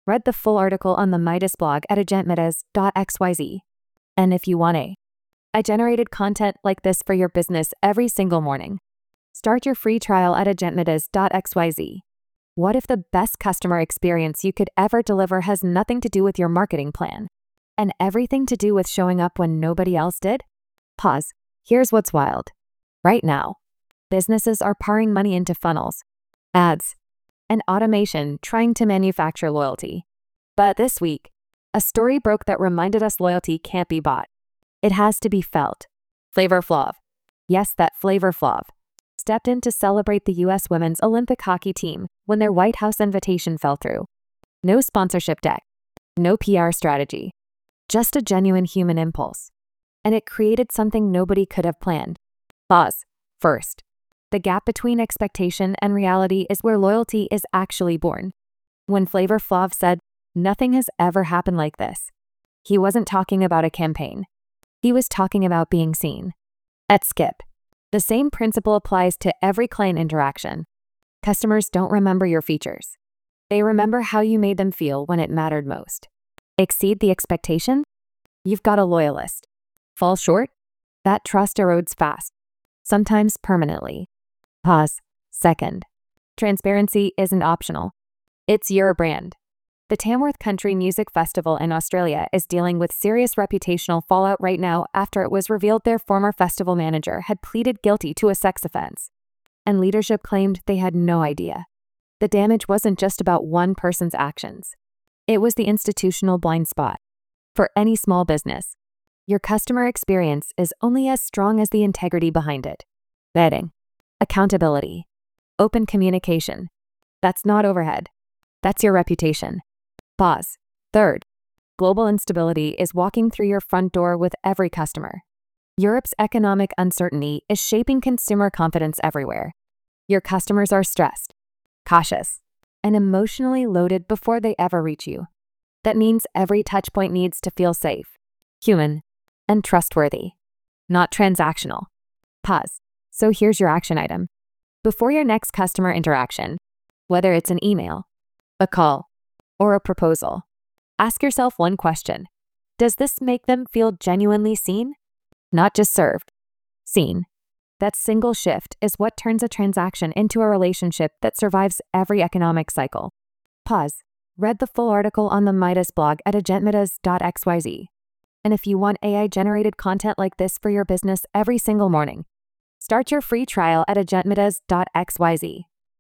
Read the full article on the Midas blog at agentmidas.xyz. And if you want I generated content like this for your business every single morning. Start your free trial at agentmidas.xyz. What if the best customer experience you could ever deliver has nothing to do with your marketing plan and everything to do with showing up when nobody else did? Pause. Here's what's wild. Right now, businesses are pouring money into funnels, ads, and automation trying to manufacture loyalty. But this week, a story broke that reminded us loyalty can't be bought. It has to be felt. Flavor Flav. Yes, that Flavor Flav stepped in to celebrate the U.S. women's Olympic hockey team when their White House invitation fell through. No sponsorship deck, no PR strategy, just a genuine human impulse. And it created something nobody could have planned. Pause. First, the gap between expectation and reality is where loyalty is actually born. When Flavor Flav said, "Nothing has ever happened like this," he wasn't talking about a campaign. He was talking about being seen. At Skip, the same principle applies to every client interaction. Customers don't remember your features. They remember how you made them feel when it mattered most. Exceed the expectation? You've got a loyalist. Fall short? That trust erodes fast, sometimes permanently. Pause. Second, transparency isn't optional. It's your brand. The Tamworth Country Music Festival in Australia is dealing with serious reputational fallout right now after it was revealed their former festival manager had pleaded guilty to a sex offense, and leadership claimed they had no idea. The damage wasn't just about one person's actions. It was the institutional blind spot. For any small business, your customer experience is only as strong as the integrity behind it. Vetting, accountability, open communication. That's not overhead. That's your reputation. Pause. Third, global instability is walking through your front door with every customer. Europe's economic uncertainty is shaping consumer confidence everywhere. Your customers are stressed, cautious, and emotionally loaded before they ever reach you. That means every touchpoint needs to feel safe, human, and trustworthy, not transactional. Pause. So here's your action item. Before your next customer interaction, whether it's an email, a call, or a proposal, ask yourself one question. Does this make them feel genuinely seen? Not just served. Seen. That single shift is what turns a transaction into a relationship that survives every economic cycle. Pause. Read the full article on the Midas blog at agentmidas.xyz. And if you want AI-generated content like this for your business every single morning, start your free trial at agentmidas.xyz.